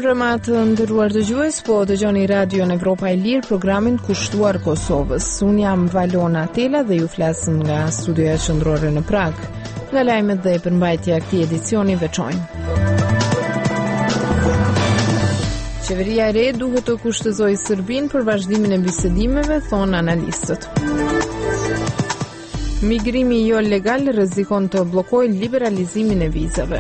mbrëma të nderuar dëgjues, po dëgjoni Radion Evropa e Lirë, programin kushtuar Kosovës. Unë jam Valona Tela dhe ju flas nga studioja qendrore në Prag. Nga lajmet dhe përmbajtja e këtij edicioni veçojnë. Qeveria e re duhet të kushtëzojë Serbinë për vazhdimin e bisedimeve, thonë analistët. Migrimi jo legal rrezikon të bllokojë liberalizimin e vizave.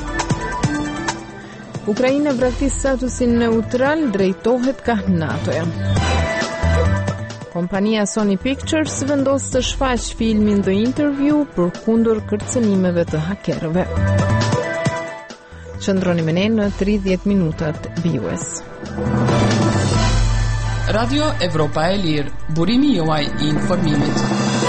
Ukraina braktis statusin neutral, drejtohet ka NATO-ja. Kompania Sony Pictures vendos të shfaq filmin The Interview për kundër kërcënimeve të hakerëve. Qëndroni me ne në 30 minutat BUS. Radio Evropa e Lirë, burimi juaj I informimit.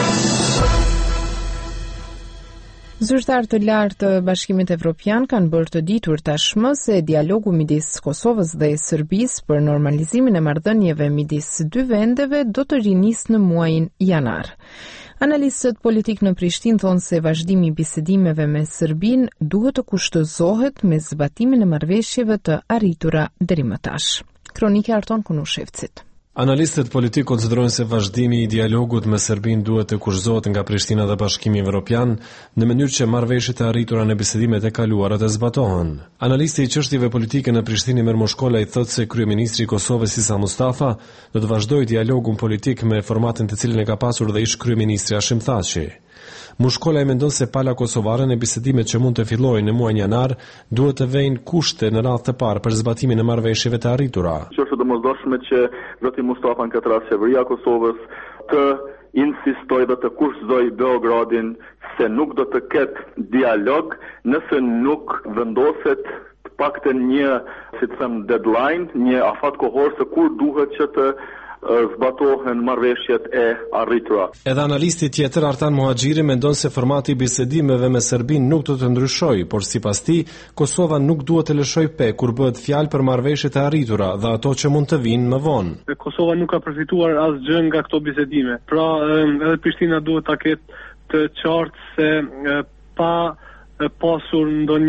Zyrtarë të lartë të Bashkimit Evropian kanë bërë të ditur tashmë se dialogu midis Kosovës dhe Serbisë për normalizimin e marrëdhënieve midis dy vendeve do të rinisë në muajin janar. Analistët politik në Prishtinë thonë se vazhdimi I bisedimeve me Serbinë duhet të kushtëzohet me zbatimin e marrëveshjeve të arritura deri më tash. Kronika Arton Kunushevcit. Analistët politik konsiderojnë se vazhdimi I dialogut me Serbinë duhet të kushtozohet nga Prishtina dhe Bashkimi Evropian në mënyrë që marrëveshjet e arritura në bisedimet e kaluara të zbatohen. Analisti I çështjeve politike në Prishtinë Imer Moshkola I thotë se kryeministri I Kosovës Isa Mustafa do të vazhdojë dialogun politik me formatin të cilin e ka pasur dhe ish kryeministri Hashim Thaçi. Mushkola I mendon se pala kosovare në bisedimet që mund të fillojnë në muajin janar duhet të vëjnë kushte në radhë të parë për zbatimin e marrëveshjeve të arritura. Është domosdoshme që zoti Mustafa në këtë rast qeveria e Kosovës të insistojë dhe të kushtëzojë Beogradin se nuk do të ketë dialog nëse nuk vendoset të paktën një, si të them, deadline, një afat kohor se kur duhet që të zbatohen marrëveshjet e arritura. Edhe analisti tjetër Artan Muhaxhiri mendon se formati I bisedimeve me Serbinë nuk do të ndryshojë, por sipas tij Kosova nuk duhet të lëshojë pe kur bëhet fjalë për marrëveshjet e arritura dhe ato që mund të vinë më vonë. Kosova nuk ka përfituar asgjë nga këto bisedime. Pra edhe Prishtina duhet ta ketë të qartë se pa pasur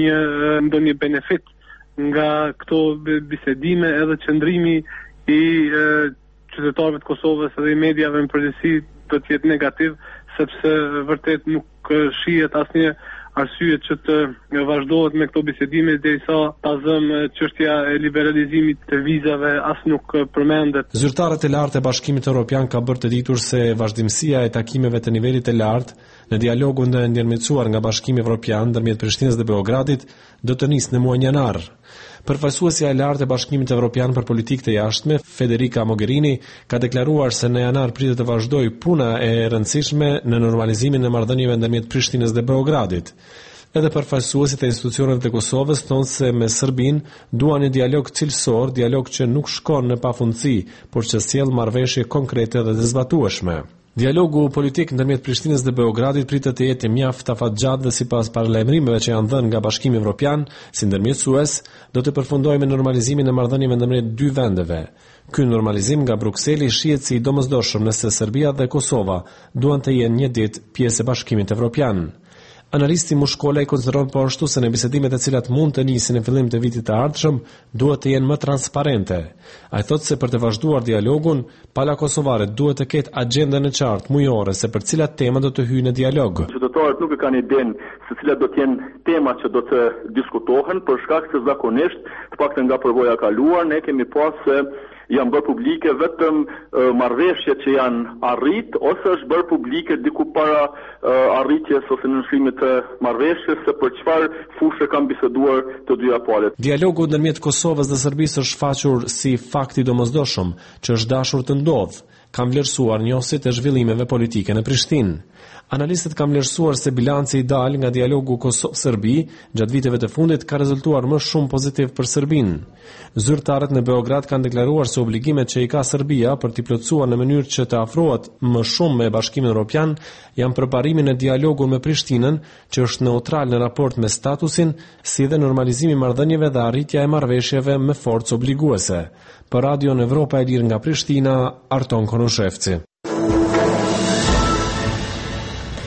ndonjë benefit nga këto bisedime edhe qëndrimi I qytetarëve të Kosovës dhe I mediave në përgjithësi do të jetë negativ, sepse vërtet nuk shihet asnjë arsye që të vazhdohet me këto bisedime derisa ta zëm çështja e liberalizimit të vizave as nuk përmendet. Zyrtarët e lartë e Bashkimit Evropian ka bërë të ditur se vazhdimësia e takimeve të nivelit të lartë në dialogun e ndërmjetësuar nga Bashkimi Evropian ndërmjet Prishtinës dhe Beogradit do të nisë në muajin janar. Përfaqësuesja e lartë e Bashkimit Evropian për politikë të jashtme, Federica Mogherini, ka deklaruar se në janar pritet të vazhdojë puna e rëndësishme në normalizimin e marrëdhënieve ndërmjet Prishtinës dhe Beogradit. Edhe përfaqësuesit e institucioneve të Kosovës thonë se me Serbinë duan një dialog cilësor, dialog që nuk shkon në pafundësi, por që sjell marrëveshje konkrete dhe të zbatueshme. Dialogu politik ndërmjet Prishtinës dhe Beogradit pritet të jetë mjaft afatgjatë dhe sipas paralajmërimeve që janë dhënë nga Bashkimi Evropian, si ndërmjetësues, do të përfundojë me normalizimin e marrëdhënieve ndërmjet dy vendeve. Ky normalizim nga Brukseli shihet si I domosdoshëm nëse Serbia dhe Kosova duan të jenë një ditë pjesë e Bashkimit Evropian. Analisti Mushkola I konsideron po ashtu se në bisedimet e cilat mund të nisin në fillim të vitit të ardhshëm duhet të jenë më transparente. Ai thotë se për të vazhduar dialogun, pala kosovare duhet të ketë agjendën e qartë mujore se për cilat tema do të hyjë në dialog. Qytetarët nuk e kanë idenë se cilat do të jenë temat që do të diskutohen, për shkak se zakonisht, të paktën nga përvoja kaluar, ne kemi pasur se janë bërë publike vetëm marrëveshjet që janë arrit ose është bërë publike diku para arritjes ose nënshkrimit të marrëveshjes se për çfarë fushë kanë biseduar të dyja palët. Dialogu ndërmjet Kosovës dhe Serbisë është shfaqur si fakt I domosdoshëm që është dashur të ndodhë, kanë vlerësuar njësit e zhvillimeve politike në Prishtinë. Analistët kanë vlerësuar se bilanci ideal nga dialogu Kosovë-Serbi gjatë viteve të fundit ka rezultuar më shumë pozitiv për Serbinë. Zyrtarët në Beograd kanë deklaruar se obligimet që I ka Serbia për t'i plotësuar në mënyrë që të afrohet më shumë me Bashkimin Evropian janë përparimin e dialogut me Prishtinën, që është neutral në raport me statusin, si dhe normalizimi I marrëdhënieve dhe arritja e marrëveshjeve me forcë obliguese. Për Radion Evropa e Lirë nga Prishtina, Arton Konushevci.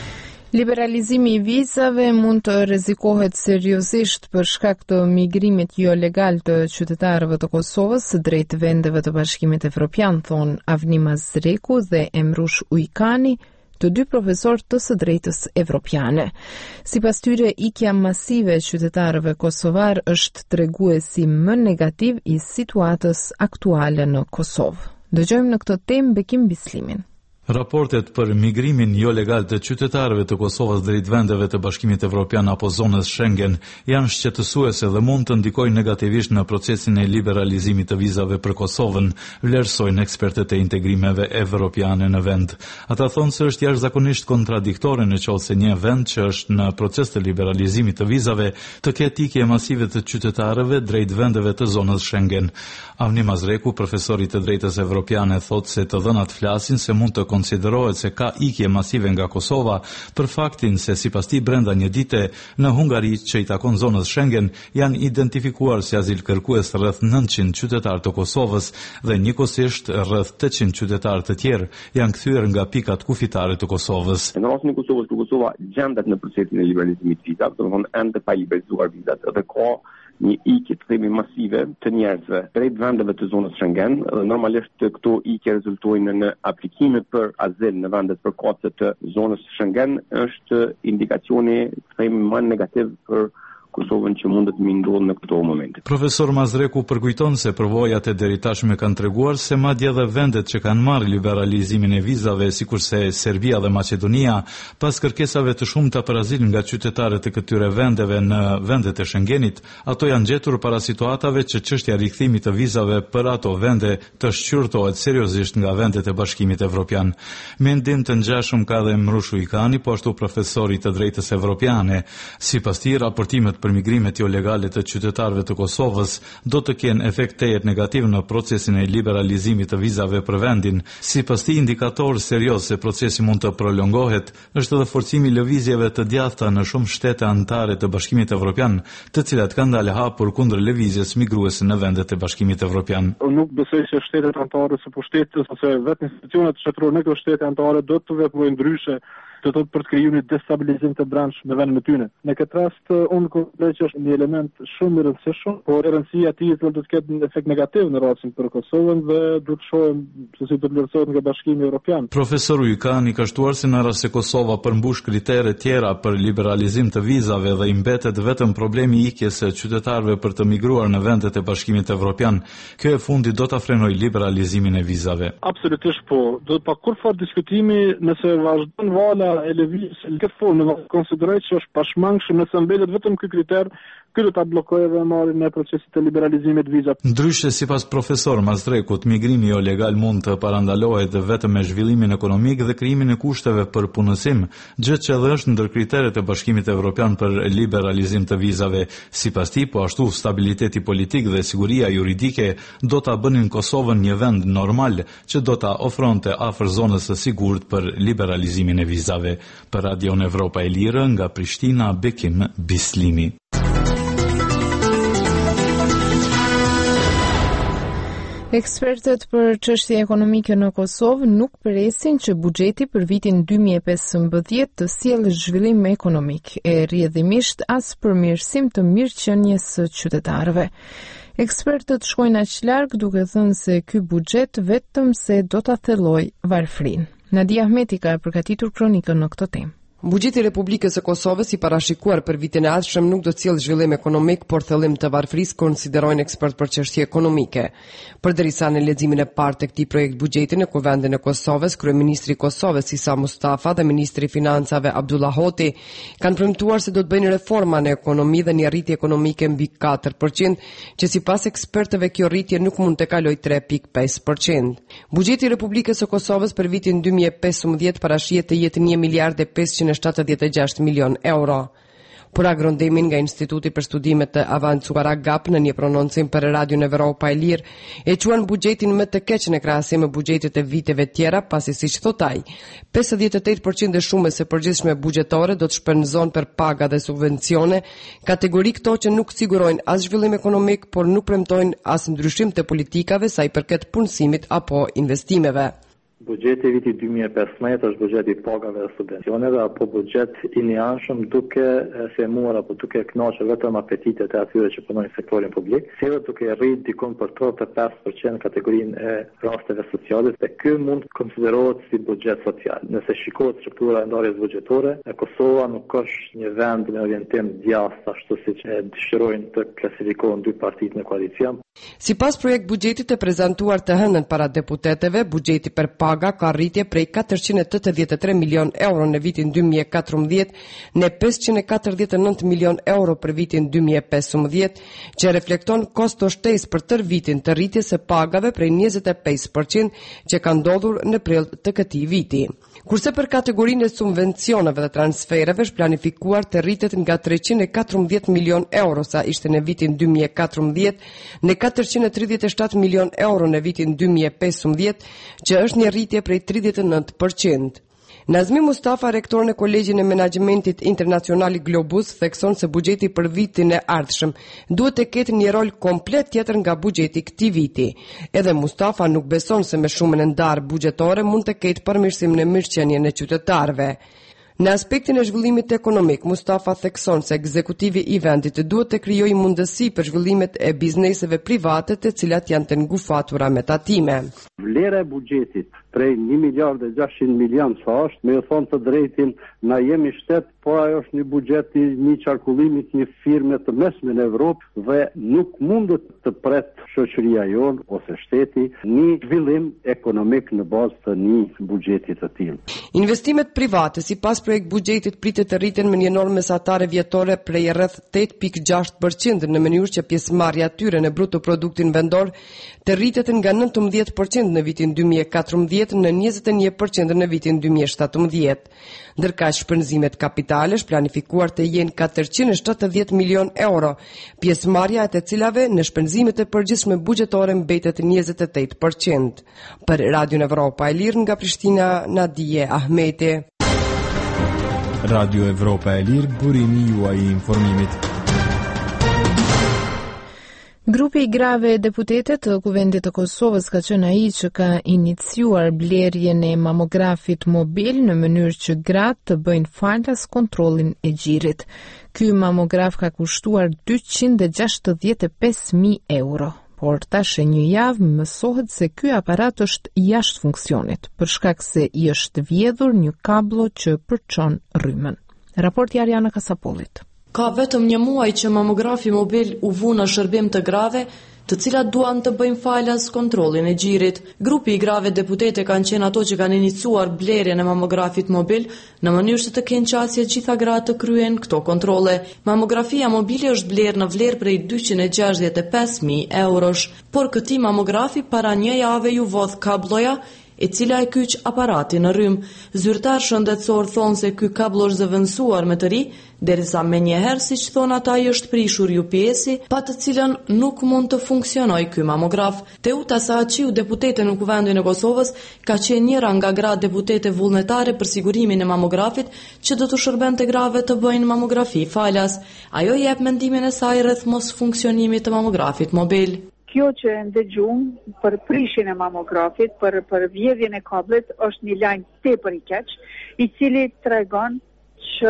Liberalizimi I vizave mund të rrezikohet seriozisht për shkak të migrimit jo legal të qytetarëve të Kosovës drejt vendeve të Bashkimit Evropian, thon Avni Mazreku dhe Emrush Ujkani, të dy profesorë të së drejtës evropiane. Sipas tyre, ikja masive e qytetarëve kosovar është treguesi më negativ I situatës aktuale në Kosovë. Dëgjojmë në këtë temë Bekim Bislimin. Raportet për migrimin jo legal të qytetarëve të Kosovës drejt vendeve të Bashkimit Evropian apo zonës Schengen janë shqetësuese dhe mund të ndikojnë negativisht në procesin e liberalizimit të vizave për Kosovën, vlerësojnë ekspertët e integrimeve evropiane në vend. Ata thonë se është jashtëzakonisht kontradiktore nëse një vend që është në proces të liberalizimit të vizave të ketë ikje masive të qytetarëve drejt vendeve të zonës Schengen. Avni Mazreku, profesor I të drejtës evropiane, thotë se të dhënat flasin se mund të konsiderohet se ka ikje masive nga Kosova për faktin se sipas tij brenda një dite në Hungari që I takon zonës Schengen janë identifikuar si azilkërkues rreth 900 qytetarë të Kosovës dhe njëkohësisht rreth 800 qytetarë të tjerë janë kthyer nga pikat kufitare të Kosovës. Në rastin e Kosovës, Kosova gjendet në procesin e liberalizimit të vizave, domethënë ende pa liberalizuar vizat dhe ka një ikje të themi masive të njerëzve drejt vendeve të zonës Schengen. Normalisht këto ikje rezultojnë në aplikime për azil në vendet përkatëse të zonës Schengen, është indikacioni të themi më negativ për Kosovën që mundet të ndodhë në këto momente. Profesor Mazreku përkujton se përvojat e deri tashme kanë treguar se madje edhe vendet që kanë marrë liberalizimin e vizave, sikurse Serbia dhe Maqedonia, pas kërkesave të shumta për azil nga qytetarët e këtyre vendeve në vendet e Schengenit, ato janë gjetur para situatave që çështja rikthimit të vizave për ato vende të shqyrtohet seriozisht nga vendet e Bashkimit Evropian. Mendim të ngjashëm ka dhe Emrush Ujkani, po ashtu profesori të drejtës evropiane. Sipas tij, raportimet për migrimet jo legale të qytetarëve të Kosovës do të kenë efekt tejet negativ në procesin e liberalizimit të vizave për vendin. Sipas tij, indikator serioz se procesi mund të prolongohet është edhe forcimi I lëvizjeve të djathta në shumë shtete anëtare të Bashkimit Evropian, të cilat kanë dalë hapur kundër lëvizjes migruese në vendet e Bashkimit Evropian. Nuk besoj se shtetet anëtare apo shtetet ose vetë institucionet shtetërore në këto shtete anëtare do të veprojnë ndryshe, të thotë për të krijuar një destabilizim të brendshëm në vendin e tyre. Në këtë rast unë konsideroj që është një element shumë I rëndësishëm, por rëndësia e tij do të ketë një efekt negativ në rastin për Kosovën dhe do të shohim se si do të vlerësohet nga Bashkimi Evropian. Profesor Ujkani ka shtuar se në rast se Kosova përmbush kritere tjera për liberalizim të vizave dhe I mbetet vetëm problemi I ikjes së qytetarëve për të migruar në vendet e Bashkimit Evropian, kjo e fundit do ta frenojë liberalizimin e vizave. Absolutisht po. Do të pa kurrë diskutimi nëse vazhdon vala e lëvizjes në këtë formë, konsideroj që është pashmangshëm nëse mbetet vetëm ky kriter, ky do ta bllokojë dhe marrjen e procesit të liberalizimit të vizave. Ndryshe, sipas profesor Mazrekut, migrimi jo legal mund të parandalohet vetëm me zhvillimin ekonomik dhe krijimin e kushteve për punësim, gjë që edhe është ndër kriteret e Bashkimit Evropian për liberalizim të vizave. Sipas tij, po ashtu stabiliteti politik dhe siguria juridike do ta bënin Kosovën një vend normal që do ta ofronte afër zonës së sigurt për liberalizimin e vizave. Për Radion Evropa e Lirë nga Prishtina, Bekim Bislimi. Ekspertët për çështje ekonomike në Kosovë nuk presin që buxheti për vitin 2015 të sjellë zhvillim ekonomik e rrjedhimisht as përmirësim të mirëqenies së qytetarëve. Ekspertët shkojnë aq larg duke thënë se ky buxhet vetëm se do ta thellojë varfrinë. Nadia Ahmeti ka përgatitur kronikën në këtë temë. Buxheti I Republikës së Kosovës I parashikuar për vitin e ardhshëm nuk do të sjellë zhvillim ekonomik, por thellim të varfërisë, konsiderojnë ekspert për çështje ekonomike. Përderisa në leximin e parë të këtij projekt buxheti në Kuvendin e Kosovës, kryeministri I Kosovës Isa Mustafa dhe ministri I Financave Abdullah Hoti kanë premtuar se do të bëjnë reforma në ekonomi dhe një rritje ekonomike mbi 4%, që sipas ekspertëve kjo rritje nuk mund të kalojë 3.5%. Buxheti I Republikës së Kosovës për vitin 2015 parashihet të jetë 1 miliard e 576 milion euro. Por agrondemin nga Instituti për Studimet të Avancuara GAP në një prononcim për Radion Evropa e Lirë e quan buxhetin më të keq në krahasim me buxhetet e viteve tjera, pasi siç thot ai, 58% e shumës së përgjithshme buxhetore do të shpenzon për paga dhe subvencione, kategori këto që nuk sigurojnë as zhvillim ekonomik, por nuk premtojnë as ndryshim të politikave sa I përket punësimit apo investimeve. Buxheti i vitit 2015 është buxheti i pagave dhe subvencioneve apo buxhet i nianshëm duke themuar apo duke kënaqur vetëm apetitet e atyre që punojnë në sektorin publik, sjellët duke rritë dikon për 35% kategorinë e rasteve sociale, dhe ky mund konsiderohet si buxhet social. Nëse shikohet struktura e ndarjes buxhetore, Kosova nuk është një vend me orientim djathtë ashtu siç e dëshirojnë të klasifikohen dy partitë në koalicion. Sipas projekt buxhetit e prezantuar të hënën para deputetëve, buxheti për paga ka rritje prej 483 milion euro në vitin 2014 në 549 milion euro për vitin 2015, që reflekton kosto shtesë për tërë vitin të rritjes së pagave prej 25% që ka ndodhur në prill të këtij viti. Kurse për kategorinë e subvencioneve dhe transfereve është planifikuar të rritet nga 314 milion euro sa ishte në vitin 2014 në 437 milion euro në vitin 2015, që është një rritje prej 39%. Nazmi Mustafa, rektor në Kolegjin e Menaxhmentit Internacional i Globus, thekson se buxheti për vitin e ardhshëm duhet të ketë një rol komplet tjetër nga buxheti këtij viti. Edhe Mustafa nuk beson se me shumën e ndarë buxhetore mund të ketë përmirësim në mirëqenien e qytetarëve. Në aspektin e zhvillimit ekonomik, Mustafa thekson se ekzekutivi i vendit duhet të krijojë mundësi për zhvillimet e bizneseve private të cilat janë të ngufatura me tatime. Vlera e buxhetit prej 1 miliard e 600 milion sa është, me thonë të drejtin, na jemi shtet, po ajo është një buxhet i një qarkullimit një firme të mesme në Evropë dhe nuk mundet të pret shoqëria jonë ose shteti një zhvillim ekonomik në bazë të një buxheti të tillë. Investimet private sipas projekt buxhetit pritet të rriten me një normë mesatare vjetore prej rreth 8.6% në mënyrë që pjesëmarrja e tyre në bruto produktin vendor të rritet nga 19% në vitin 2014 në 21% në vitin 2017. Ndërka shpenzimet kapitale është planifikuar të jenë 470 milion euro, pjesëmarrja e të cilave në shpenzimet e përgjithshme buxhetore mbetet 28%. Për Radio Evropa e Lirë nga Prishtina, Nadije Ahmeti. Radio Evropa e Lirë, burimi juaj i informimit. Grupi i grave deputetet të Kuvendit të Kosovës ka qenë ai që ka iniciuar blerjen e mamografit mobil në mënyrë që gratë të bëjnë falas kontrollin e gjirit. Ky mamograf ka kushtuar 265.000 euro. Por tash e një javë mësohet se ky aparat është jashtë funksionit, për shkak se i është vjedhur një kablo që përçon rrymën. Raporti Ariana Kasapollit. Ka vetëm një muaj që mamografi mobil u vu në shërbim të grave, të cilat duan të bëjnë falas kontrollin e gjirit. Grupi i grave deputete kanë qenë ato që kanë iniciuar blerjen e mamografit mobil në mënyrë që të kenë qasje gjitha gratë të kryen këto kontrolle. Mamografia mobile është blerë në vlerë prej 265.000 eurosh, por këtij mamografi para një jave ju vodh kabloja e cila e kyç aparatin në rrym. Zyrtar shëndetësor thonë se ky kablo është zëvendësuar me të ri, derisa menjëherë, siç thonë ata, i është prishur UPS-i, pa të cilën nuk mund të funksionojë ky mamograf. Teuta Sahaqiu, deputete në Kuvendin e Kosovës, ka qenë njëra nga gratë deputete vullnetare për sigurimin e mamografit që do të shërbente grave të bëjnë mamografi falas. Ajo jep mendimin e saj rreth mos funksionimit të mamografit mobil. Kjo që ndëgjum për prishjen e mamografit, për vjedhjen e kablit, është një lajm tepër i keq, i cili tregon që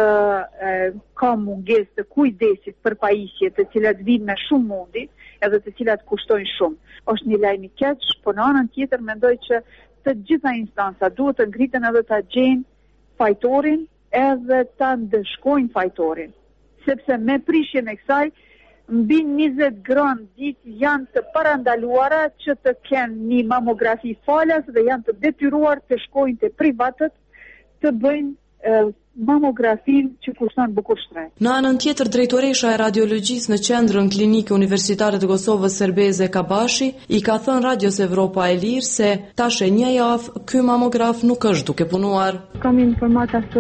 ka mungesë të kujdesit për pajisje të cilat vinë me shumë mundi, edhe të cilat kushtojnë shumë. Është një lajm i keq, por në anën tjetër mendoj që të gjitha instanca duhet të ngriten edhe ta gjejnë fajtorin edhe ta ndëshkojnë fajtorin, sepse me prishjen e kësaj mbi 20 gram ditë janë të parandaluara që të kenë një mamografi falas dhe janë të detyruar të shkojnë te privatët të bëjnë mamografin që kushton bukur shtret. Në anën tjetër, drejtoresha e radiologjisë në Qendrën Klinike Universitare të Kosovës Serbeze Kabashi i ka thënë Radios Evropa e Lirë se tash e një javë ky mamograf nuk është duke punuar. Kam informata se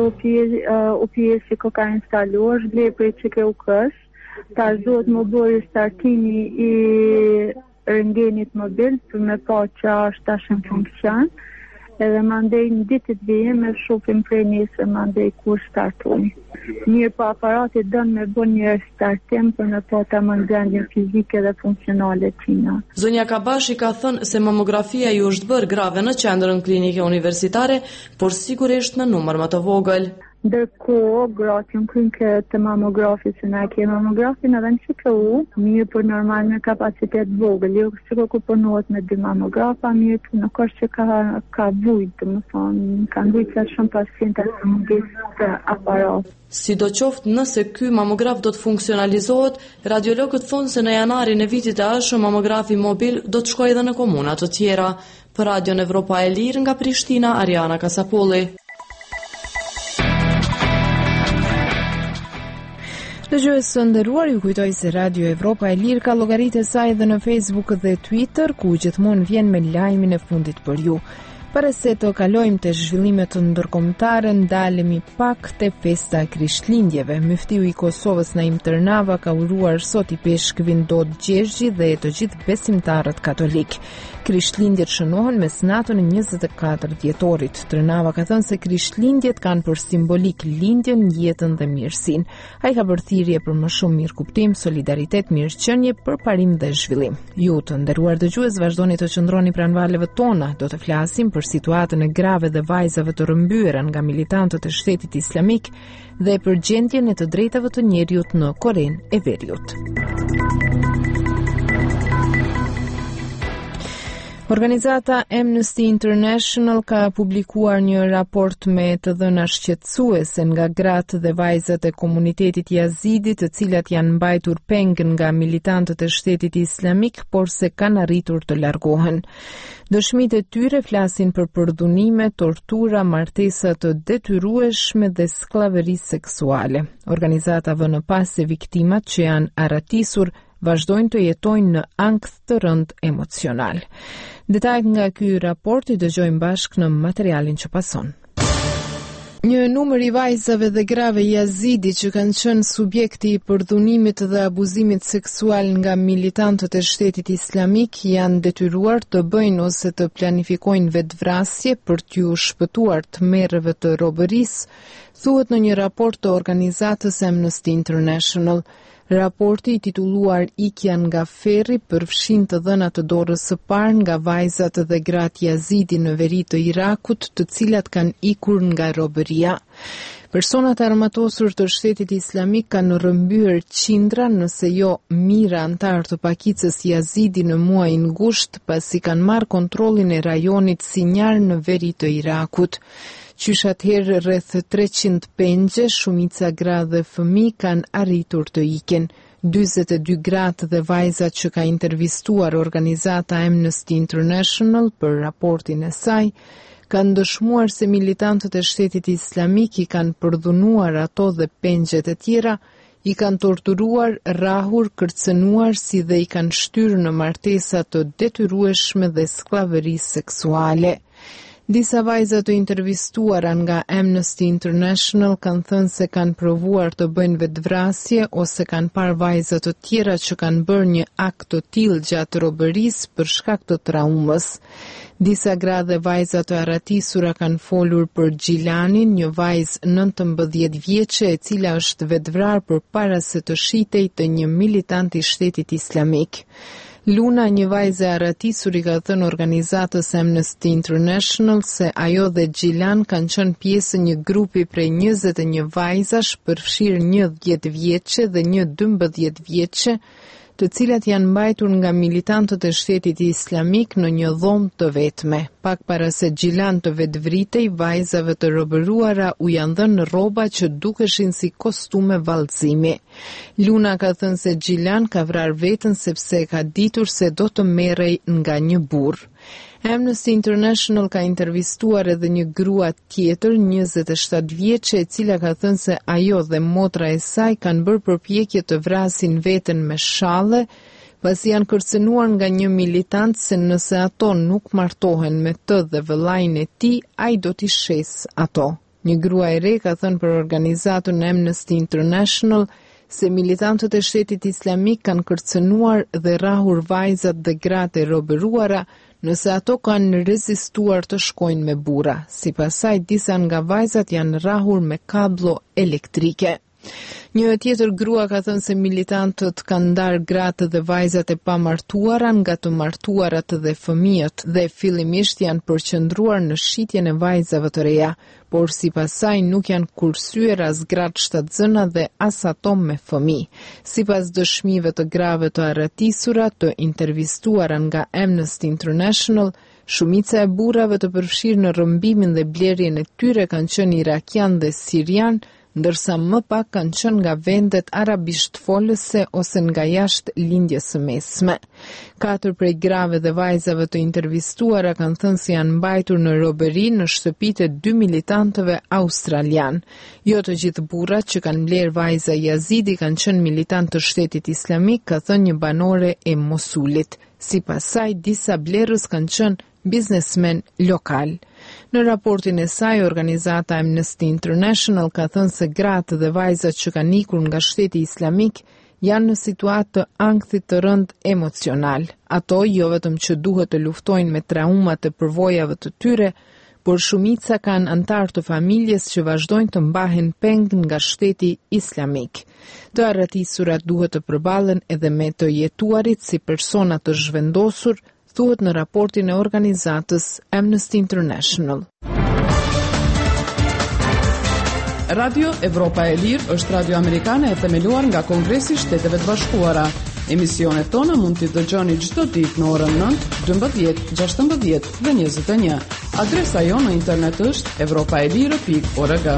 UPS-i ka instaluar vlerë për CKUK-s. Tash duhet më bërë startimi i rëngenit mobil për me pa që është tash në funksion. edhe mandej në ditët vijim e shohim prej nesër mandej kur startojmë. Mirë po aparati dënë me bën një startim për në po ta mëndendjen fizike dhe funksionale tina. Zonja Kabashi ka thënë se mamografia ju është bërë grave në qendrën klinike universitare, por sigurisht në numër më të vogël. Ndërkohë, gratë jënë klinike të mamografit, se na ke mamografin edhe në QKU, mirë për normal me kapacitet vogël, jo që ku përnohet me 2 mamografa, mirë për nuk është që ka vujt, më thonë, kanë vujt që shumë pacientat të mungesë të aparat. Sidoqoftë nëse ky mamograf do të funksionalizohet, radiologët thonë se në janarin e vitit e ardhshëm mamografi mobil do të shkojë edhe në komuna të tjera. Për Radion Evropa e Lirë nga Prishtina, Ariana Kasapolli. Dëgjues të nderuar, ju kujtoj se Radio Evropa e Lirë ka llogaritë e saj edhe në Facebook dhe Twitter, ku gjithmonë vjen me lajmin e fundit për ju. Para se të kalojmë të zhvillimet ndërkombëtare, ndalemi pak te festa e Krishtlindjeve. Mystiu i Kosovës Naim Tërnava ka uruar sot i peshkvin Dodë Gjergji dhe të gjithë besimtarët katolik. Krishtlindjet shënohen mes natën e 24 dhjetorit. Tërnava ka thënë se Krishtlindjet kanë për simbolik lindjen, jetën dhe mirësinë. Ai ka bërë thirrje për më shumë mirëkuptim, solidaritet, mirëqenie, përparim dhe zhvillim. Ju të nderuar dëgjues, vazhdoni të qëndroni pranë valeve tona. Do të flasim për situatën e grave dhe vajzave të rëmbyera nga militantët e Shtetit Islamik dhe për gjendjen e të drejtave të njerëzit në Korenë e Veriut. Organizata Amnesty International ka publikuar një raport me të dhëna shqetësuese nga gratë dhe vajzat e komunitetit jazidit, të cilat janë mbajtur peng nga militantët e Shtetit Islamik, por se kanë arritur të largohen. Dëshmitë e tyre flasin për përdhunime, tortura, martesa të detyrueshme dhe skllavëri seksuale. Organizata vën pas se viktimat që janë arratisur vazhdojnë të jetojnë në ankth të rënd emocional. Detajet nga ky raport i dëgjojmë bashkë në materialin që pason. Një numër i vajzave dhe grave jazidi që kanë qenë subjekti i përdhunimit dhe abuzimit seksual nga militantët e Shtetit Islamik janë detyruar të bëjnë ose të planifikojnë vetvrasje për t'u shpëtuar tmerreve të robërisë, thuhet në një raport të organizatës Amnesty International. Raporti i titulluar Ikja nga ferri përfshin të dhënat të dorës së parë nga vajzat dhe gratë jazidi në veri të Irakut, të cilat kanë ikur nga robëria. Personat armatosur të Shtetit Islamik kanë rrëmbyer qindra, nëse jo mijëra antar të pakicës jazidi në muajin gusht, pasi kanë marrë kontrollin e rajonit Sinjar në veri të Irakut. Qysh atëherë rreth 300 pengje, shumica gra dhe fëmijë kanë arritur të ikin. 42 gratë dhe vajzat që ka intervistuar organizata Amnesty International për raportin e saj, kanë dëshmuar se militantët e Shtetit Islamik i kanë përdhunuar ato dhe pengjet e tjera, i kanë torturuar, rrahur, kërcënuar, si dhe i kanë shtyrë në martesa të detyrueshme dhe skllavëri seksuale. Disa vajza të intervistuara nga Amnesty International kanë thënë se kanë provuar të bëjnë vetvrasje ose kanë parë vajza të tjera që kanë bërë një akt të tillë gjatë robërisë për shkak të traumës. Disa gra dhe vajza të arratisura kanë folur për Gjilanin, një vajzë 19 vjeçe e cila është vetvrarë përpara se të shitej të një militant i Shtetit Islamik. Luna, një vajzë e arratisur, i ka thënë organizatës Amnesty International se ajo dhe Gjilan kanë qenë pjesë një grupi prej 21 vajzash, përfshirë një 10 vjeçe dhe një 12 vjeçe, të cilat janë mbajtur nga militantët e Shtetit Islamik në një dhomë të vetme. Pak para se Gjilan të vetvritej, vajzave të robëruara u janë dhënë rroba që dukeshin si kostume vallëzimi. Luna ka thënë se Gjilan ka vrarë veten sepse ka ditur se do të merrej nga një burr. Amnesty International ka intervistuar edhe një grua tjetër, 27 vjeçe, e cila ka thënë se ajo dhe motra e saj kanë bërë përpjekje të vrasin veten me shalle, pasi janë kërcënuar nga një militant se nëse ato nuk martohen me të dhe vëllain e tij, ai do t'i shes ato. Një grua e re ka thënë për organizatën Amnesty International se militantët e Shtetit Islamik kanë kërcënuar dhe rrahur vajzat dhe gratë e robëruara nëse ato kanë rezistuar të shkojnë me burra. Sipas saj, disa nga vajzat janë rrahur me kabllo elektrike. Një tjetër grua ka thënë se militantët kanë ndarë gratë dhe vajzat e pamartuara nga të martuarat dhe fëmijët dhe fillimisht janë përqendruar në shitjen e vajzave të reja, por sipas saj nuk janë kursyer as gratë shtatzëna dhe as ato me fëmijë. Sipas dëshmive të grave të arratisura të intervistuara nga Amnesty International, shumica e burrave të përfshirë në rrëmbimin dhe blerjen e tyre kanë qenë irakian dhe sirian, ndërsa më pak kanë qenë nga vendet arabisht folëse ose nga jashtë lindjes së mesme. 4 prej grave dhe vajzave të intervistuara kanë thënë se janë mbajtur në robëri në shtëpitë e 2 militantëve australian. Jo të gjithë burrat që kanë mbledhur vajza Yazidi kanë qenë militantë të Shtetit Islamik, ka thënë një banore e Mosulit. Sipas saj, disa blerës kanë qenë biznesmen lokal. Në raportin e saj, organizata Amnesty International ka thënë se gratë dhe vajzat që kanë ikur nga Shteti Islamik janë në situatë të ankthit të rënd emocional. Ato jo vetëm që duhet të luftojnë me traumat e përvojave të tyre, por shumica kanë antar të familjes që vazhdojnë të mbahen peng nga Shteti Islamik. Të arratisurat duhet të përballen edhe me të jetuarit si persona të zhvendosur, thuhet në raportin e organizatës Amnesty International. Radio Evropa e Lirë është radio amerikane e themeluar nga Kongresi i Shteteve të Bashkuara. Emisionet tona mund t'i dëgjoni çdo ditë në orën 9, 12, 16 dhe 21. Adresa jonë në internet është europaelire.org.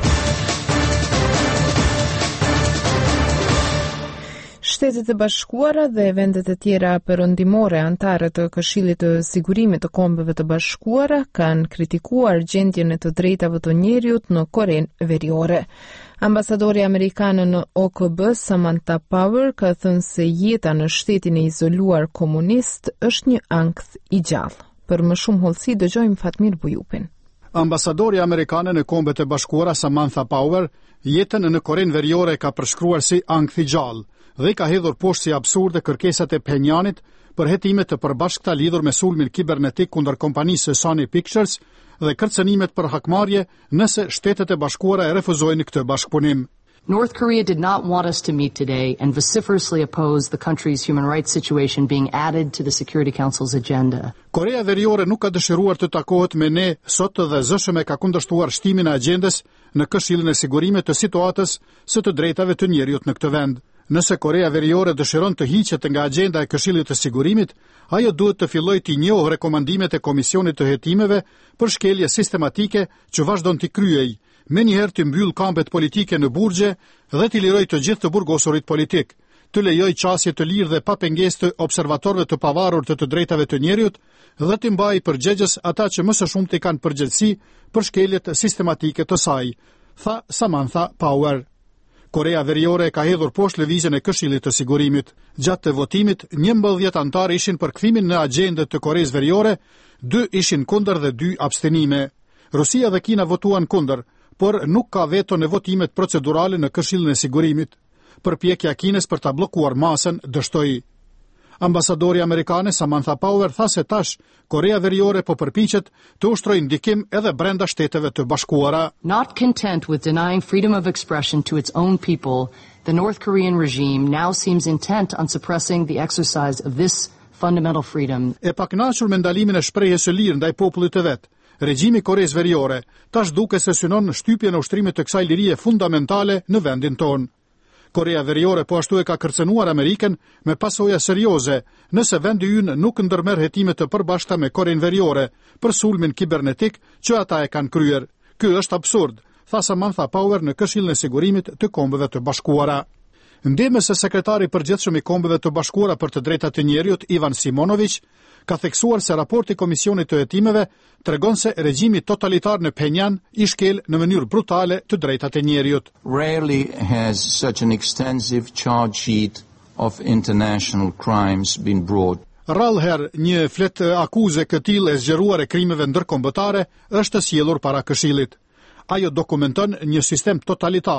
Shtetet e Bashkuara dhe vendet e tjera perëndimore antare të Këshillit të Sigurimit të Kombeve të Bashkuara kanë kritikuar gjendjen e të drejtave të njerëzit në Korenë Veriore. Ambasadori amerikan në OKB, Samantha Power, ka thënë se jeta në shtetin e izoluar komunist është një ankth i gjallë. Për më shumë hollësi dëgjojmë Fatmir Bujupin. Ambasadori amerikane në Kombet e Bashkuara, Samantha Power, jetën në Korenë Veriore ka përshkruar si ankth i gjallë dhe ka hedhur poshtë si absurde kërkesat e Pjenjanit për hetimet të përbashkëta lidhur me sulmin kibernetik kundër kompanisë Sony Pictures dhe kërcënimet për hakmarrje nëse Shtetet e Bashkuara e refuzojnë këtë bashkëpunim. North Korea did not want us to meet today and vociferously opposed the country's human rights situation being added to the Security Council's agenda. Korea Veriore nuk ka dëshiruar të takohet me ne sot dhe zëshëm e ka kundërshtuar shtimin e agjendës në Këshillin e Sigurimit të situatës së të drejtave të njerëzit në këtë vend. Nëse Korea Veriore dëshiron të hiqet nga agjenda e Këshillit të Sigurimit, ajo duhet të fillojë të njohë rekomandimet e Komisionit të Hetimeve për shkelje sistematike që vazhdon të kryej, menjëherë të mbyll kampet politike në burgje dhe të liroj të gjithë të burgosurit politik, të lejoj qasje të lirë dhe pa pengesë të observatorëve të pavarur të drejtave të njerëzit dhe të mbajë përgjegjës ata që më së shumti kanë përgjegjësi për shkeljet sistematike të saj, tha Samantha Power. Korea Veriore ka hedhur poshtë lëvizjen e Këshillit të Sigurimit. Gjatë të votimit, 11 antarë ishin për kthimin në agjendën të Koreas Veriore, 2 ishin kundër dhe 2 abstenime. Rusia dhe Kina votuan kundër, por nuk ka veto në votimet procedurale në Këshillin e Sigurimit. Përpjekja e Kinës për ta bllokuar masën dështoi. Ambasadori amerikane Samantha Power tha se tash Korea Veriore po përpiqet të ushtrojë ndikim edhe brenda Shteteve të Bashkuara. Not content with denying freedom of expression to its own people, the North Korean regime now seems intent on suppressing the exercise of this fundamental freedom. E pakënaqur me ndalimin e shprehjes së lirë ndaj popullit të vet, regjimi i Koreas Veriore tash duket se synon shtypjen e ushtrimit të kësaj lirie fundamentale në vendin tonë. Korea Veriore po ashtu e ka kërcënuar Amerikën me pasoja serioze nëse vendi ynë nuk ndërmerr hetime të përbashkëta me Korenë Veriore për sulmin kibernetik që ata e kanë kryer. Ky është absurd, tha Samantha Power në Këshillin e Sigurimit të Kombeve të Bashkuara. Ndihmës së sekretari i përgjithshëm i Kombeve të Bashkuara për të drejtat e njerëzit, Ivan Simonović, ka theksuar se raporti i Komisionit të Hetimeve tregon se regjimi totalitar në Pjenjan i shkel në mënyrë brutale të drejtat e njerëzit. Rarely has such an extensive charge sheet of international crimes been brought. Rallëherë një flet akuze këtillë e zgjeruar e krimeve ndërkombëtare është sjellur para Këshillit. Ajo dokumenton një sistem totalitar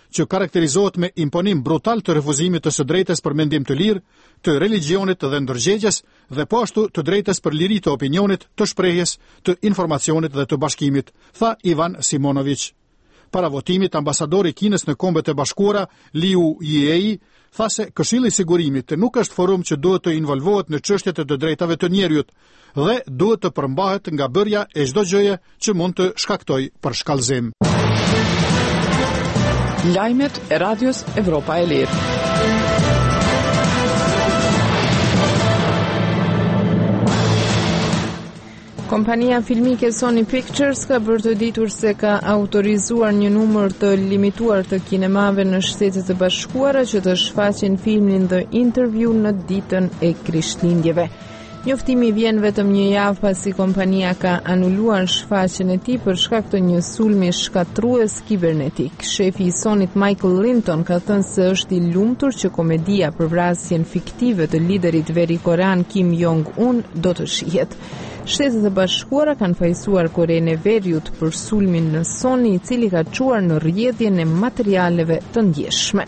që karakterizohet me imponim brutal të refuzimit të së drejtës për mendim të lirë, të religionit dhe ndërgjegjes dhe po ashtu të drejtës për liri të opinionit, të shprehjes, të informacionit dhe të bashkimit, tha Ivan Simonović. Para votimit, ambasadori i Kinës në Kombet e Bashkuara, Liu Yiei, tha se Këshilli i Sigurimit nuk është forum që duhet të involvohet në çështjet e të drejtave të njerëzit dhe duhet të përmbahet nga bërja e çdo gjëje që mund të shkaktojë përshkallëzim. Lajmet e Radios Evropa e Lirë. Kompania filmike Sony Pictures ka bërë të ditur se ka autorizuar një numër të limituar të kinemave në Shtetet e Bashkuara që të shfaqin filmin The Interview në ditën e Krishtlindjeve. Njoftimi vjen vetëm një javë pasi kompania ka anuluar shfaqjen e tij për shkak të një sulmi shkatrues kibernetik. Shefi i Sonyt Michael Linton ka thënë se është i lumtur që komedia për vrasjen fiktive të liderit verikorean Kim Jong-un do të shihet. Shtetet e Bashkuara kanë fajsuar Korenë e Veriut për sulmin në Sony, i cili ka çuar në rrjedhjen e materialeve të ndjeshme.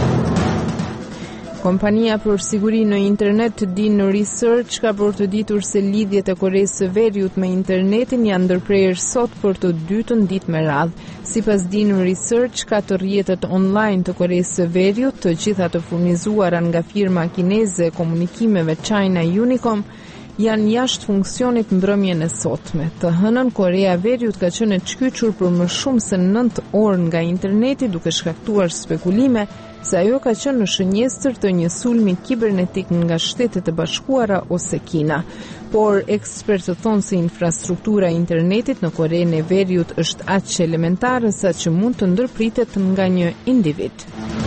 Kompania për siguri në internet DIN Research ka bërë të ditur se lidhjet e Koreas së Veriut me internetin janë ndërprerë sot për të dytën ditë me radhë. Sipas DIN Research, 4 rrjetet online të Koreas së Veriut, të gjitha të furnizuara nga firma kineze e komunikimeve China Unicom, janë jashtë funksionit mbrëmjen e sotme. Të hënën, Korea e Veriut ka qenë e çkyçur për më shumë se 9 orë nga interneti, duke shkaktuar spekulime se ajo ka qenë në shënjestër të një sulmi kibernetik nga Shtetet e Bashkuara ose Kina. Por ekspertët thonë se infrastruktura e internetit në Korenë e Veriut është aq elementare sa që mund të ndërpritet nga një individ.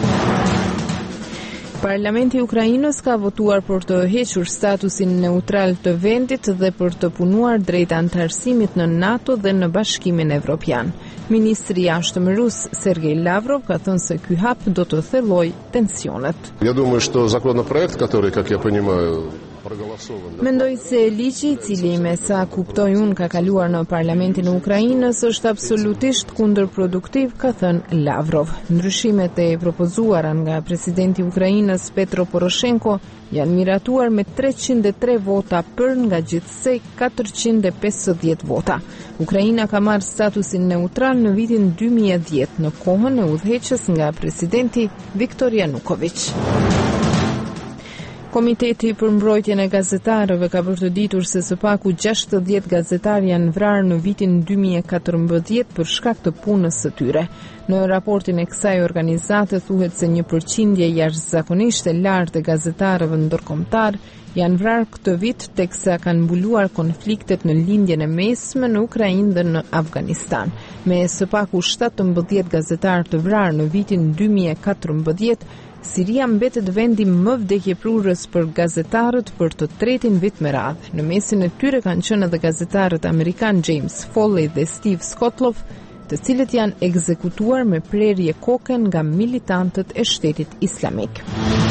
Parlamenti i Ukrainës ka votuar për të hequr statusin neutral të vendit dhe për të punuar drejt antarësimit në NATO dhe në Bashkimin Evropian. Ministri i Jashtëm rus Sergej Lavrov ka thënë se ky hap do të thellojë tensionet. Я думаю, что законопроект, который, как я понимаю, Mendoj se ligji i cili me sa kuptoj unë ka kaluar në Parlamentin e Ukrainës është absolutisht kundërproduktiv, ka thënë Lavrov. Ndryshimet e propozuara nga presidenti i Ukrainës Petro Poroshenko janë miratuar me 303 vota për nga gjithsej 450 vota. Ukraina ka marrë statusin neutral në vitin 2010 në kohën e udhëheqjes nga presidenti Viktor Yanukovych. Komiteti për mbrojtjen e gazetarëve ka bërë të ditur se së paku 60 gazetarë janë vrarë në vitin 2014 për shkak të punës së tyre. Në raportin e kësaj organizate thuhet se një përqindje jashtëzakonisht e lartë e gazetarëve ndërkombëtar janë vrarë këtë vit teksa kanë mbuluar konfliktet në lindjen e mesme në Ukrainë dhe në Afganistan. Me së paku 17 gazetarë të vrarë në vitin 2014, Siria mbetet vendi më vdekjeprurës për gazetarët për të tretin vit me radhë. Në mesin e tyre kanë qenë edhe gazetarët amerikan James Foley dhe Steve Skotloff, të cilët janë ekzekutuar me prerje koke nga militantët e Shtetit Islamik.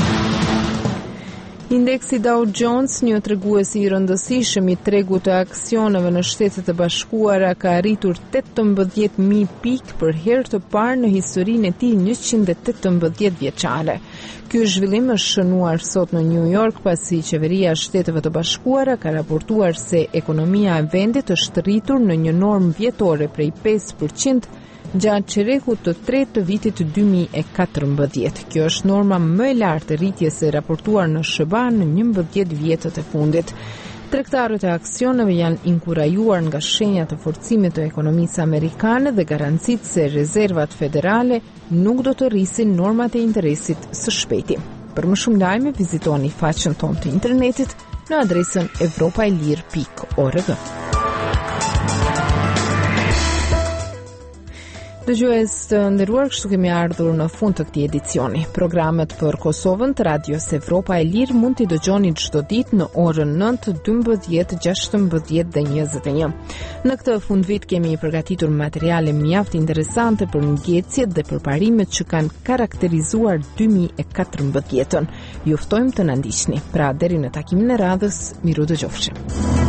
Indeksi Dow Jones, një tregues i rëndësishëm i tregut të aksioneve në Shtetet e Bashkuara, ka arritur 18.000 pikë për herë të parë në historinë e tij 118 vjeçare. Ky zhvillim është shënuar sot në New York pasi qeveria e Shteteve të Bashkuara ka raportuar se ekonomia e vendit është rritur në një normë vjetore prej 5% gjatë çerekut të tretë të vitit 2014. Kjo është norma më e lartë e rritjes e raportuar në SBA në 11 vjetët e fundit. Tregtarët e aksioneve janë inkurajuar nga shenjat të forcimit të ekonomisë amerikane dhe garancitë se rezervat federale nuk do të rrisin normat e interesit së shpejti. Për më shumë lajme, vizitoni faqen tonë të internetit në adresën evropailir.org. Dëgjues të nderuar, kështu kemi ardhur në fund të këtij edicioni. Programet për Kosovën të Radios Evropa e Lirë mund t'i dëgjoni çdo ditë në orën 9, 12, 16 dhe 21. Në këtë fundvit kemi përgatitur materiale mjaft interesante për ngecjet dhe përparimet që kanë karakterizuar 2014-ën. Ju ftojmë të na ndiqni. Pra deri në takimin e radhës, miru dëgjofshim.